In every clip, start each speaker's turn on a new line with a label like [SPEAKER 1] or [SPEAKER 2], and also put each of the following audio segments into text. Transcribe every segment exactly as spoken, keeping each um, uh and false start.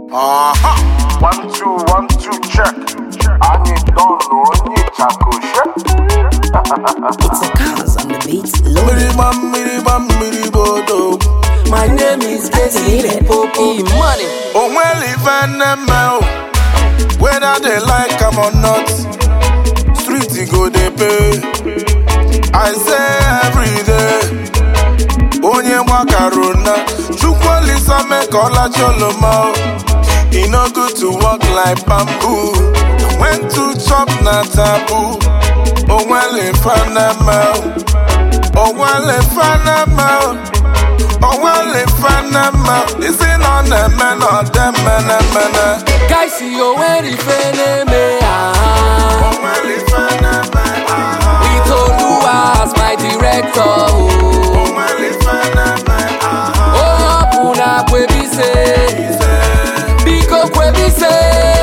[SPEAKER 1] Aha! One, two, one, two, check. I need don't know, need taco check.
[SPEAKER 2] It's a cars on the beats.
[SPEAKER 1] Miribam, miribam, miribodo.
[SPEAKER 2] My name is Casey Popo. Money.
[SPEAKER 1] Oh, well, even them out. Whether they like them or not, street go they pay. I say every day. Onye macarona, chukwalisa make all a choloma. It no good to walk like bamboo. When to chop na taboo. Oh well if I never. Oh well if I never. Oh well if I never. Is it on them men or them men men?
[SPEAKER 2] Guys, see you where if me ah.
[SPEAKER 1] Oh well if I never.
[SPEAKER 2] We told you as my director.
[SPEAKER 1] Oh well if I never.
[SPEAKER 2] Oh puna kwe bise. Biko kwe bise.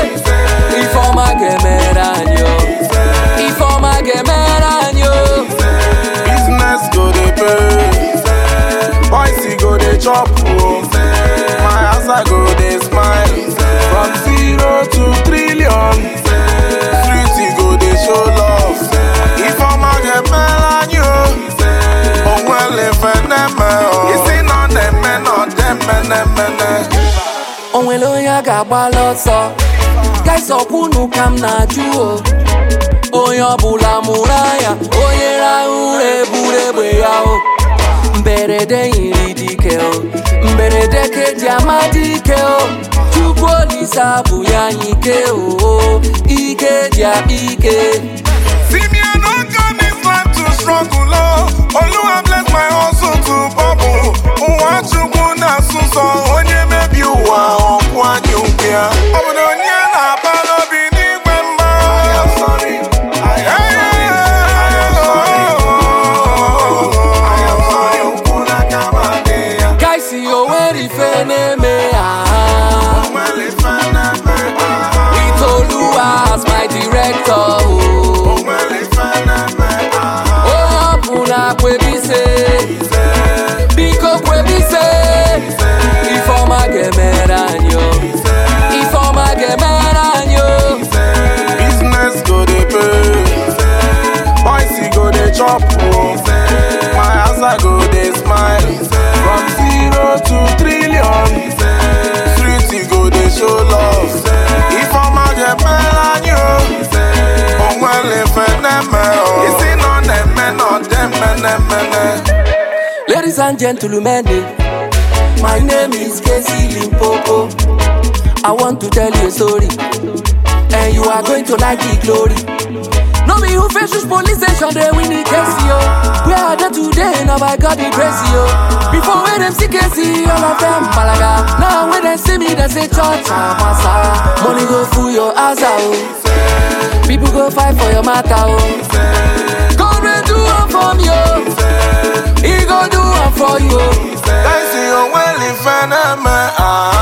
[SPEAKER 2] Ifoma gemeranyo. Ifoma gemeranyo.
[SPEAKER 1] Business go dey pay. Boys go dey chop. My house I go dey smile. From zero to trillion. Street go dey show love. Ifoma gemeranyo. Oh well if I never. Is it not them men or them men men?
[SPEAKER 2] Onwelo ya gagba loso. Guys okunu kam na juo. Onye ọbụla mụrụ anya. Onye rahụ ure buru egbe ya o. Mberede yiri dike o. Mberede keji ama dike o. Chukwu Olisa bụ ya ike o. Ike dị akpa ike.
[SPEAKER 1] See me, I don't come this life to struggle, oh. Oluwa bless my hustle to bubble. Nwa Chukwu na suso, onye mebi ụwa ọkwa anyị ụbịa. Obodo onye na-abala obi n'igwe mma. I am sorry, I am sorry, I am sorry, ukwu na kama dị ya.
[SPEAKER 2] Guys, see you where if eneme ah.
[SPEAKER 1] Well, if I never,
[SPEAKER 2] We told you as my director.
[SPEAKER 1] oh, well, if I never,
[SPEAKER 2] Oh, puna kwe bise. Biko kwe bise. Ifoma gemeranyo. Ifoma gemeranyo.
[SPEAKER 1] business go dey pay. Boys go dey chop. My house I go dey smile. From zero to trillion. Street go dey show love. Ifoma gemeranyo. Oh well if I never. Is it not them men or them men men?
[SPEAKER 2] Ladies and gentlemen, my name is Casey Limpopo. I want to tell you a story, and you are going to like the glory. No be who face this police station, they win the case, yo. We are there today, now by God the grace, yo. Before when them see Casey, all of them balaga. Now when they see me, they say church, ah, massa. Money go full your ass out. People go fight for your matter, oh. God will do it for me, oh. He go do it for you.
[SPEAKER 1] I see you well if I never.